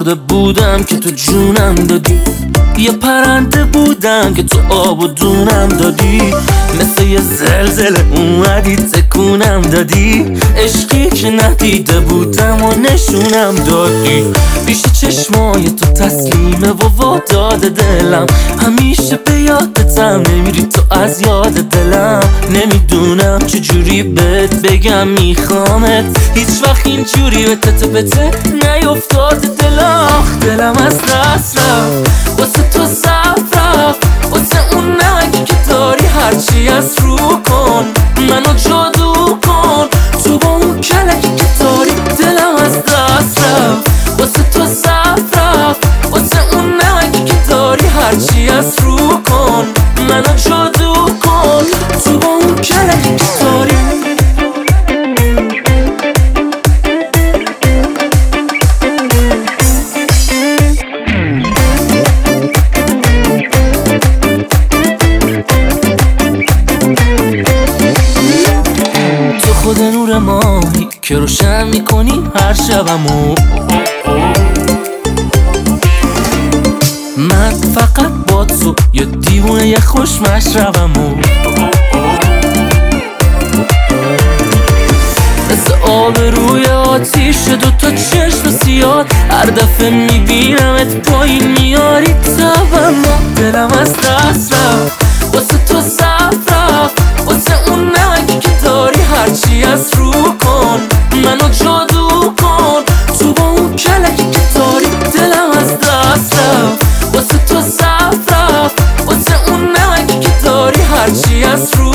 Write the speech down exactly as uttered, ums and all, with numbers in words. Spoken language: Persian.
مرده بودم که تو جونم دادی، یه پرنده بودم که تو آب و دونم دادی، مثل یه زلزله اومدی تکونم دادی، عشقی که ندیده بودم و نشونم دادی، پیش چشمای تو تسلیمه و واداد دلم، همیشه به یادتم نمیری تو از یاد دلم، نمیدونم چجوری بهت بگم میخوامت، هیچ وقت اینجوری به تته بته نیفتاد دلم، آخ دلم از دست رفت واسه تو صف رفت، واسه اون نگی که داری هرچی از رو کن، منو جادو کن تو با اون کلکی که داری، دلم از دست رفت واسه تو صف رفت، واسه اون نگی که داری هرچی از رو کن، منو جادو کن تو با اون کلکی که داری. خود نور ماهی که روشن میکنی هر شبمو، من فقط با تو یه دیوونه یه خوش مشربمو، مثل آب روی آتیش دوتا چشم سیاد، هر دفعه میبینمت پایین میاری تبمو، دلم از دست رفت واسه تو صف رفت، واسه اون نگی که داری هرچی از رو کن، منو جادو کن تو با اون کلکی که داری، دلم از دست رفت واسه تو صف رفت، واسه اون نگی که داری هرچی از رو